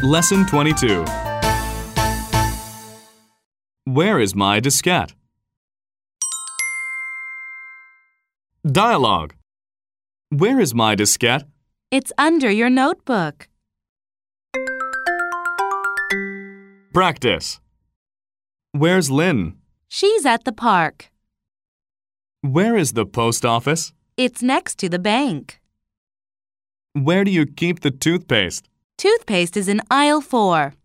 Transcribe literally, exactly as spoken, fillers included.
Lesson twenty-two. Where is my diskette? Dialogue. Where is my diskette? It's under your notebook. Practice. Where's Lynn? She's at the park. Where is the post office? It's next to the bank. Where do you keep the toothpaste? Toothpaste is in aisle four.